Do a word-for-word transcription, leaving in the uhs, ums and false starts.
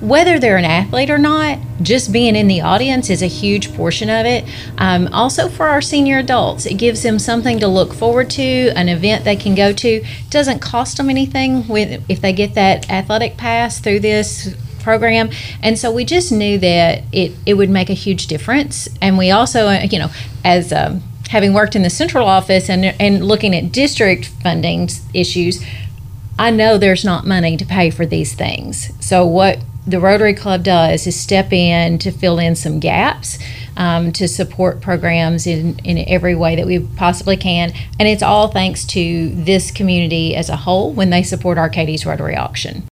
whether they're an athlete or not, just being in the audience is a huge portion of it. Um, also for our senior adults, it gives them something to look forward to, an event they can go to. It doesn't cost them anything with, if they get that athletic pass through this program. And so we just knew that it, it would make a huge difference. And we also, you know, as um, having worked in the central office and, and looking at district funding issues, I know there's not money to pay for these things. So what the Rotary Club does is step in to fill in some gaps, um, to support programs in, in every way that we possibly can. And it's all thanks to this community as a whole when they support Arcadie's Rotary Auction.